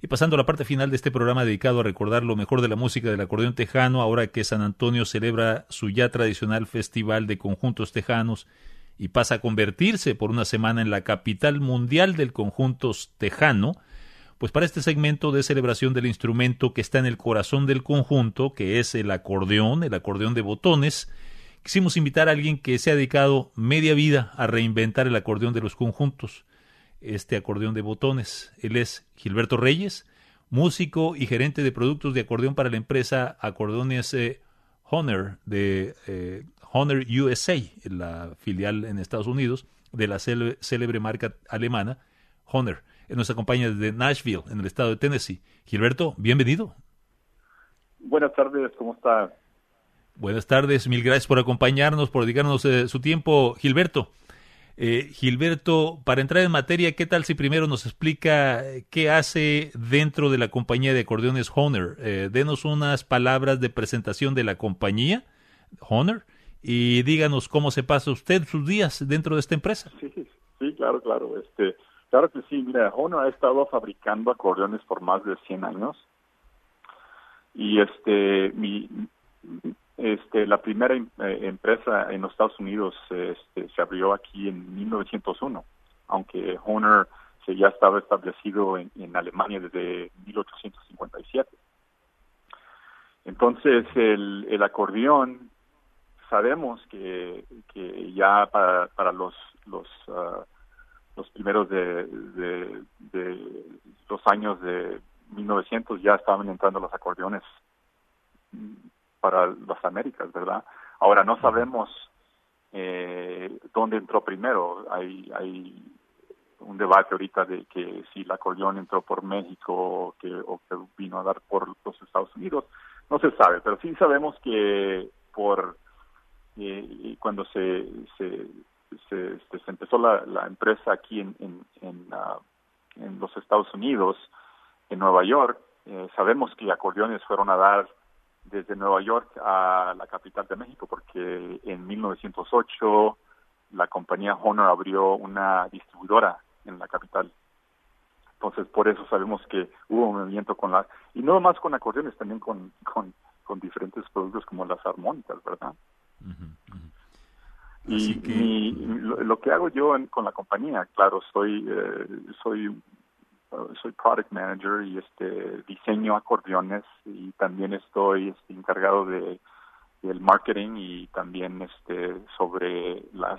Y pasando a la parte final de este programa dedicado a recordar lo mejor de la música del acordeón tejano, ahora que San Antonio celebra su ya tradicional festival de conjuntos tejanos y pasa a convertirse por una semana en la capital mundial del conjunto tejano, pues para este segmento de celebración del instrumento que está en el corazón del conjunto, que es el acordeón de botones, quisimos invitar a alguien que se ha dedicado media vida a reinventar el acordeón de los conjuntos, este acordeón de botones. Él es Gilberto Reyes, músico y gerente de productos de acordeón para la empresa Acordeones Hohner de Hohner USA, la filial en Estados Unidos de la célebre marca alemana Hohner. Él nos acompaña desde Nashville, en el estado de Tennessee. Gilberto, bienvenido. Buenas tardes, ¿cómo está? Buenas tardes, mil gracias por acompañarnos, por dedicarnos su tiempo, Gilberto. Gilberto, para entrar en materia, ¿qué tal si primero nos explica qué hace dentro de la compañía de acordeones Hohner? Denos unas palabras de presentación de la compañía Hohner y díganos cómo se pasa usted sus días dentro de esta empresa. Sí, claro. Claro que sí, mira, Hohner ha estado fabricando acordeones por más de 100 años y la primera empresa en los Estados Unidos se abrió aquí en 1901, aunque Hohner ya estaba establecido en Alemania desde 1857. Entonces, el acordeón, sabemos que ya para los primeros de los años de 1900 ya estaban entrando los acordeones para las Américas, ¿verdad? Ahora no sabemos dónde entró primero. Hay un debate ahorita de que si el acordeón entró por México o que vino a dar por los Estados Unidos. No se sabe, pero sí sabemos que cuando se empezó la empresa aquí en los Estados Unidos, en Nueva York, sabemos que acordeones fueron a dar desde Nueva York a la capital de México, porque en 1908 la compañía Hohner abrió una distribuidora en la capital. Entonces, por eso sabemos que hubo un movimiento y no más con acordeones, también con diferentes productos como las armónicas, ¿verdad? Y lo que hago yo con la compañía, claro, soy product manager y diseño acordeones y también estoy encargado del marketing y también sobre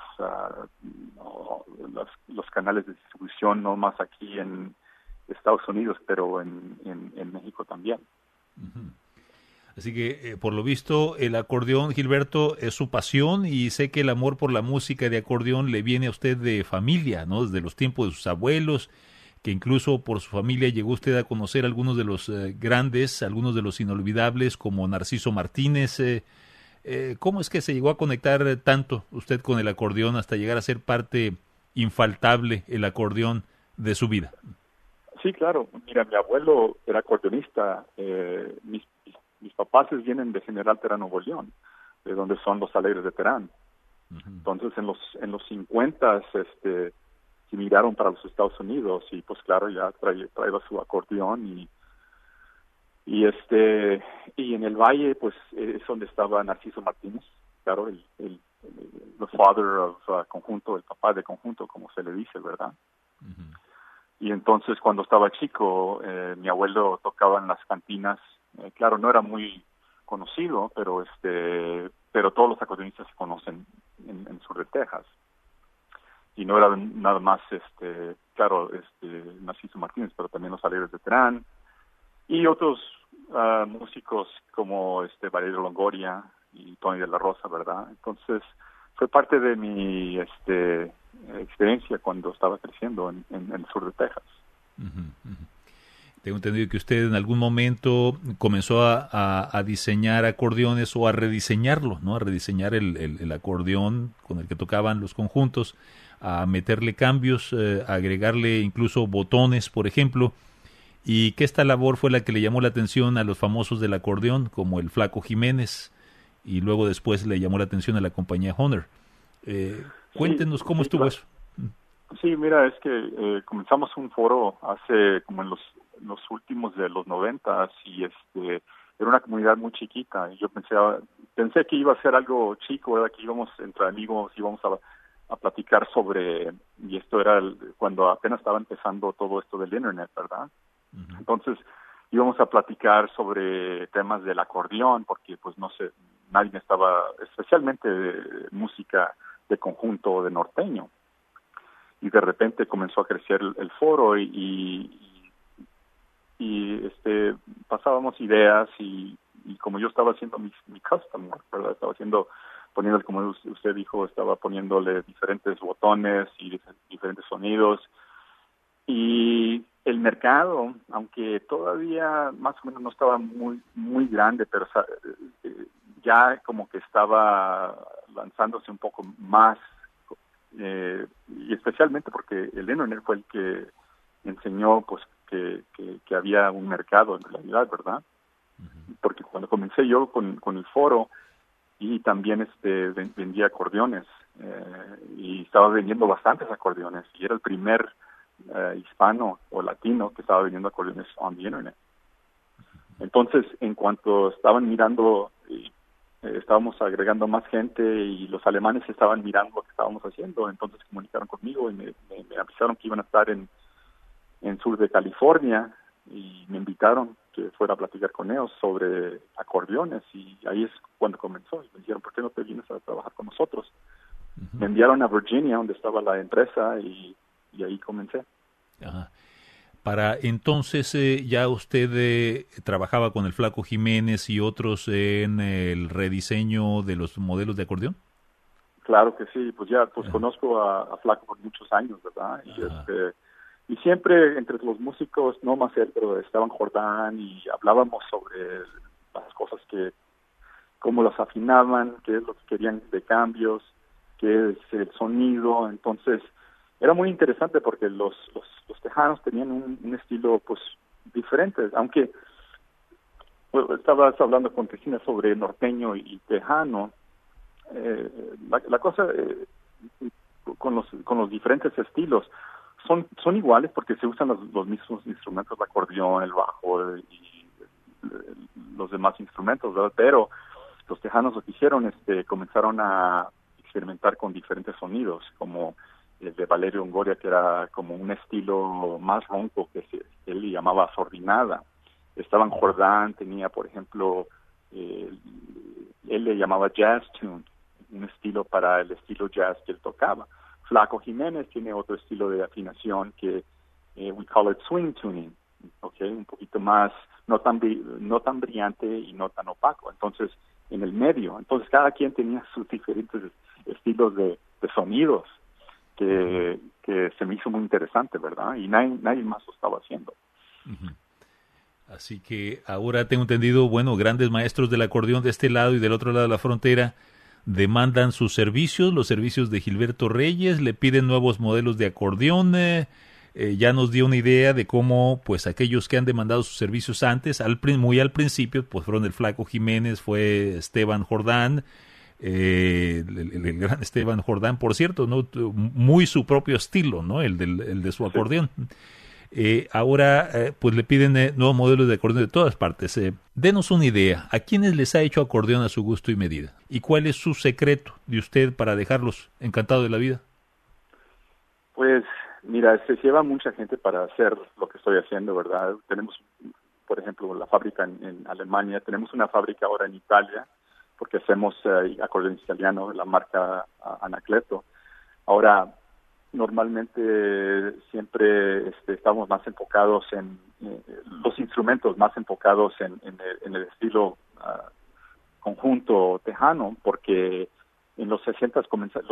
los canales de distribución, no más aquí en Estados Unidos, pero en México también. Así que, por lo visto, el acordeón, Gilberto, es su pasión y sé que el amor por la música de acordeón le viene a usted de familia, ¿no? Desde los tiempos de sus abuelos, que incluso por su familia llegó usted a conocer algunos de los grandes, algunos de los inolvidables, como Narciso Martínez. ¿Cómo es que se llegó a conectar tanto usted con el acordeón hasta llegar a ser parte infaltable el acordeón de su vida? Sí, claro. Mira, mi abuelo era acordeonista. Mis papás vienen de General Terán, Nuevo León, de donde son los Alegres de Terán. Entonces, en los 50 se migraron para los Estados Unidos y, pues claro, ya traía su acordeón y en el Valle, pues es donde estaba Narciso Martínez, claro, el father of conjunto, el papá de conjunto, como se le dice, ¿verdad? Y entonces, cuando estaba chico, mi abuelo tocaba en las cantinas. Claro, no era muy conocido, pero todos los acordeonistas se conocen en Sur de Texas. Y no era nada más, Narciso Martínez, pero también los Alegres de Terán y otros músicos como Valerio Longoria y Tony de la Rosa, ¿verdad? Entonces, fue parte de mi experiencia cuando estaba creciendo en el sur de Texas. Tengo entendido que usted en algún momento comenzó a diseñar acordeones o a rediseñarlo, ¿no? A rediseñar el acordeón con el que tocaban los conjuntos, a meterle cambios, a agregarle incluso botones, por ejemplo, y que esta labor fue la que le llamó la atención a los famosos del acordeón, como el Flaco Jiménez, y luego después le llamó la atención a la compañía Hohner. Cuéntenos cómo estuvo eso. Sí, mira, es que comenzamos un foro hace como en los principios de los 90 y era una comunidad muy chiquita. Y yo pensé que iba a ser algo chico, ¿verdad? Que íbamos entre amigos, íbamos a platicar sobre, y esto era cuando apenas estaba empezando todo esto del internet, ¿verdad? Uh-huh. Entonces íbamos a platicar sobre temas del acordeón, porque pues no sé, nadie estaba, especialmente de música de conjunto de norteño. Y de repente comenzó a crecer el foro y pasábamos ideas y como yo estaba haciendo mi custom, ¿verdad? Estaba poniéndole, como usted dijo, estaba poniéndole diferentes botones y diferentes sonidos. Y el mercado, aunque todavía más o menos no estaba muy grande, pero ya como que estaba lanzándose un poco más, y especialmente porque el internet fue el que enseñó pues que había un mercado en realidad, ¿verdad? Uh-huh. Porque cuando comencé yo con el foro, y también vendía acordeones, y estaba vendiendo bastantes acordeones, y era el primer hispano o latino que estaba vendiendo acordeones on the internet. Entonces, en cuanto estaban mirando, estábamos agregando más gente y los alemanes estaban mirando lo que estábamos haciendo, entonces comunicaron conmigo y me avisaron que iban a estar en sur de California y me invitaron que fuera a platicar con ellos sobre acordeones y ahí es cuando comenzó. Y me dijeron, ¿por qué no te vienes a trabajar con nosotros? Uh-huh. Me enviaron a Virginia, donde estaba la empresa, y ahí comencé. Ajá. Para entonces ya usted trabajaba con el Flaco Jiménez y otros en el rediseño de los modelos de acordeón. Claro que sí, pues ya conozco a Flaco por muchos años, ¿verdad? Y siempre entre los músicos, no más él, pero estaban Jordán y hablábamos sobre las cosas cómo las afinaban, qué es lo que querían de cambios, qué es el sonido. Entonces era muy interesante porque los tejanos tenían un estilo pues diferente, aunque estabas hablando con Cristina sobre norteño y tejano. La cosa con los diferentes estilos son iguales porque se usan los mismos instrumentos, el acordeón, el bajo y los demás instrumentos, ¿verdad? Pero los tejanos lo que hicieron comenzaron a experimentar con diferentes sonidos, como el de Valerio Longoria, que era como un estilo más ronco que él le llamaba sordinada. Esteban Jordán tenía, por ejemplo, él le llamaba jazz tune, un estilo para el estilo jazz que él tocaba. Flaco Jiménez tiene otro estilo de afinación que we call it swing tuning, okay, un poquito más, no tan brillante y no tan opaco. Entonces, en el medio. Entonces, cada quien tenía sus diferentes estilos de sonidos que se me hizo muy interesante, ¿verdad? Y nadie más lo estaba haciendo. Uh-huh. Así que ahora tengo entendido, bueno, grandes maestros del acordeón de este lado y del otro lado de la frontera demandan sus servicios, los servicios de Gilberto Reyes, le piden nuevos modelos de acordeón. Ya nos dio una idea de cómo pues aquellos que han demandado sus servicios antes, muy al principio, pues fueron el Flaco Jiménez, fue Esteban Jordán, el gran Esteban Jordán, por cierto, ¿no? Muy su propio estilo, ¿no? El de su acordeón. Ahora pues le piden nuevos modelos de acordeón de todas partes. Denos una idea, ¿a quiénes les ha hecho acordeón a su gusto y medida? ¿Y cuál es su secreto de usted para dejarlos encantados de la vida? Pues mira, se lleva mucha gente para hacer lo que estoy haciendo, ¿verdad? Tenemos, por ejemplo, la fábrica en Alemania, tenemos una fábrica ahora en Italia, porque hacemos acordeón italiano, la marca Anacleto. Ahora, normalmente siempre estamos más enfocados en los instrumentos, más enfocados en el estilo conjunto tejano, porque en los 60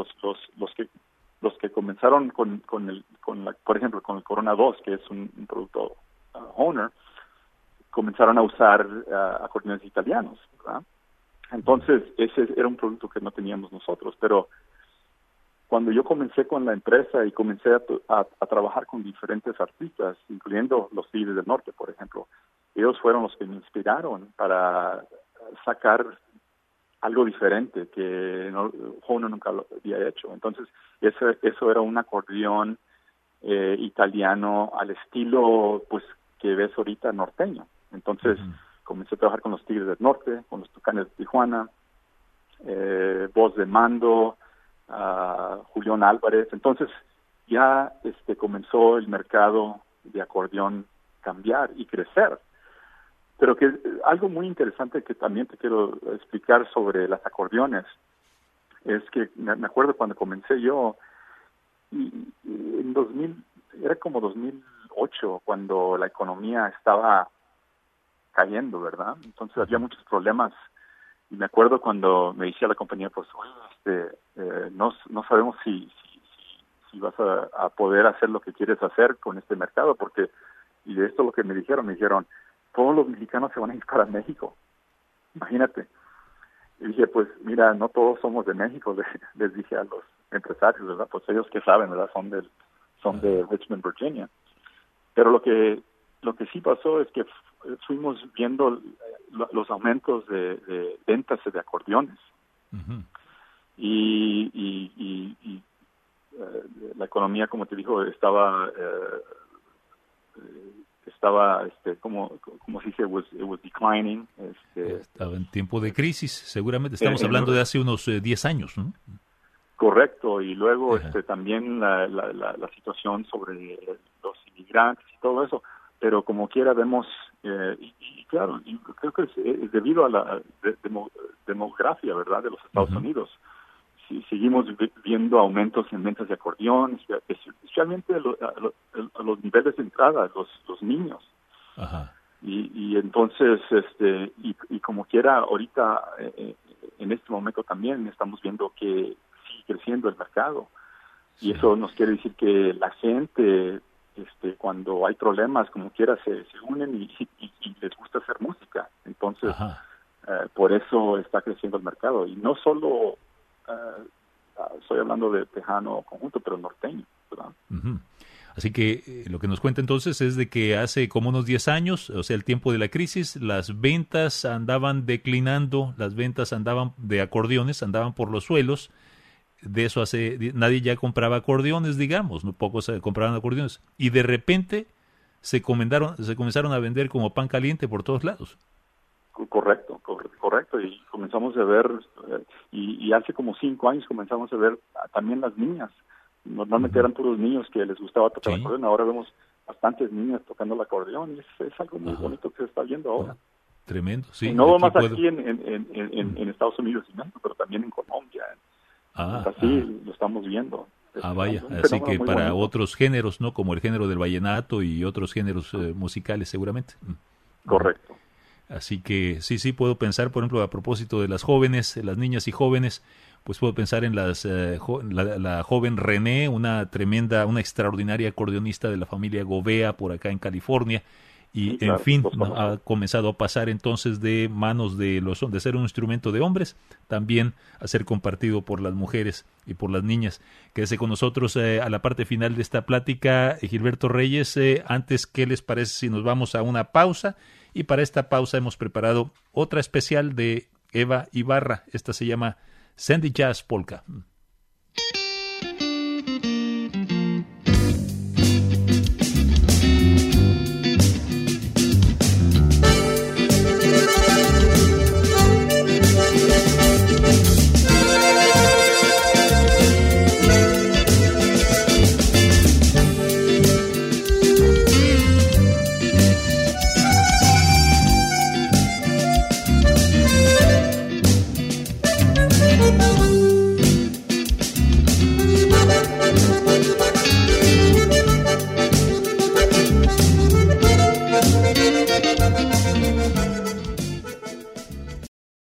los que comenzaron por ejemplo, con el Corona 2, que es un producto Hohner, comenzaron a usar acordeones italianos, ¿verdad? Entonces, ese era un producto que no teníamos nosotros, pero cuando yo comencé con la empresa y comencé a trabajar con diferentes artistas, incluyendo los Tigres del Norte, por ejemplo, ellos fueron los que me inspiraron para sacar algo diferente que Hohner nunca lo había hecho. Entonces, eso era un acordeón italiano al estilo, pues, que ves ahorita norteño. Entonces comencé a trabajar con los Tigres del Norte, con los Tucanes de Tijuana, Voz de Mando, Julián Álvarez. Entonces ya comenzó el mercado de acordeón cambiar y crecer. Pero que algo muy interesante que también te quiero explicar sobre las acordeones es que me acuerdo cuando comencé yo, y en 2000, era como 2008, cuando la economía estaba cayendo, ¿verdad? Entonces había muchos problemas. Y me acuerdo cuando me decía la compañía, pues, no sabemos si vas a poder hacer lo que quieres hacer con este mercado, porque, y de esto lo que me dijeron, todos los mexicanos se van a ir para México. Imagínate. Y dije, pues, mira, no todos somos de México, les dije a los empresarios, ¿verdad? Pues ellos que saben, ¿verdad? Son de Richmond, Virginia. Pero lo que sí pasó es que fuimos viendo los aumentos de ventas de acordeones. Y la economía, como te digo, estaba como se dice, it was declining. Estaba en tiempo de crisis, seguramente. Estamos hablando de hace unos 10 años, ¿no? Correcto, y luego también la situación sobre los inmigrantes y todo eso, pero como quiera vemos, y claro, y creo que es debido a la demografía, ¿verdad?, de los Estados Unidos. Seguimos viendo aumentos en ventas de acordeón, especialmente a los niveles de entrada, los niños. Y entonces, y como quiera, ahorita, en este momento también estamos viendo que sigue creciendo el mercado. Y eso nos quiere decir que la gente, cuando hay problemas, como quiera, se unen y les gusta hacer música. Entonces, por eso está creciendo el mercado. Y no solo... estoy hablando de tejano conjunto, pero norteño, ¿verdad? Así que lo que nos cuenta entonces es de que hace como unos 10 años, o sea, el tiempo de la crisis, las ventas andaban declinando, las ventas de acordeones andaban por los suelos. De eso nadie ya compraba acordeones, digamos, no pocos compraban acordeones. Y de repente se comenzaron a vender como pan caliente por todos lados. Correcto, y comenzamos a ver, y hace como 5 años comenzamos a ver también las niñas. Normalmente eran puros niños que les gustaba tocar el acordeón, ahora vemos bastantes niñas tocando el acordeón, y es algo muy bonito que se está viendo ahora. Tremendo, sí. Y no más aquí en Estados Unidos y México, pero también en Colombia. Así lo estamos viendo. Vaya, así que para otros géneros, ¿no? Como el género del vallenato y otros géneros musicales, seguramente. Correcto. Así que sí, puedo pensar, por ejemplo, a propósito de las jóvenes, las niñas y jóvenes, pues puedo pensar en la joven René, una extraordinaria acordeonista de la familia Govea por acá en California, y claro, en fin, ha comenzado a pasar entonces de manos de ser un instrumento de hombres, también a ser compartido por las mujeres y por las niñas. Quédese con nosotros a la parte final de esta plática, Gilberto Reyes. Antes, ¿qué les parece si nos vamos a una pausa? Y para esta pausa hemos preparado otra especial de Eva Ibarra. Esta se llama Sandy Jazz Polka.